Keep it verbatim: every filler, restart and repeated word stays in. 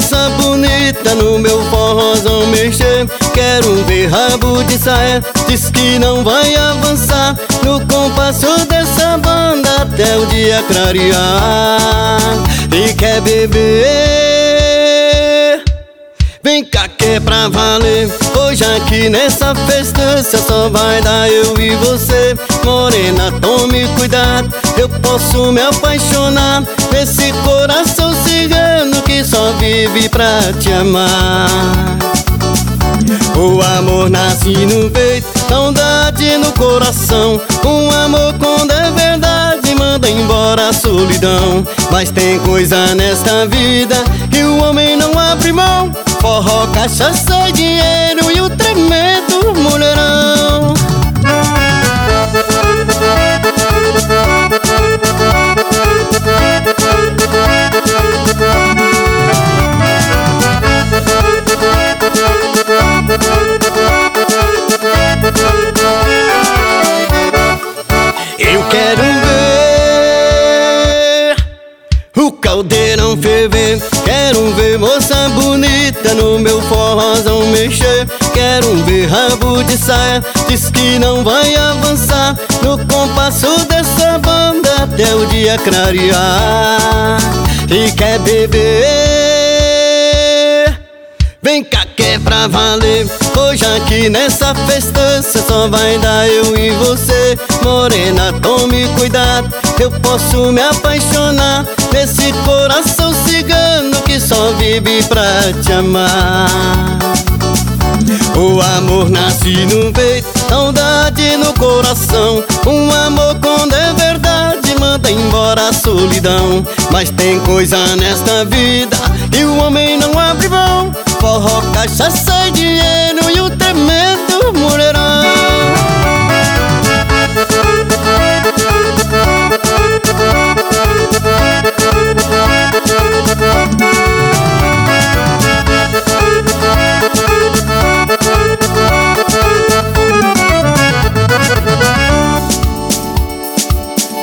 moça bonita no meu forrozão mexer. Quero ver rabo de saia, diz que não vai avançar no compasso dessa banda até o dia clarear. E quer beber? Vem cá que é pra valer. Hoje aqui nessa festança só vai dar eu e você. Morena, tome cuidado, eu posso me apaixonar nesse coração cigano que só vive pra te amar. O amor nasce no peito, saudade no coração. Um amor quando é verdade manda embora a solidão. Mas tem coisa nesta vida que o homem não abre mão: forró, cachaça, dinheiro e o tremendo mulherão. Eu quero ver o caldeirão ferver. Quero ver moça bonita no meu forrozão mexer. Quero ver rabo de saia, diz que não vai avançar no compasso dessa banda até o dia clarear. E quer beber? Vem cá que é pra valer. Hoje aqui nessa festança só vai dar eu e você. Morena, tome cuidado, eu posso me apaixonar nesse coração cigano que só vive pra te amar. O amor nasce no peito, saudade no coração. Um amor quando é verdade manda embora a solidão. Mas tem coisa nesta vida e o homem não abre mão: forró, cachaça e dinheiro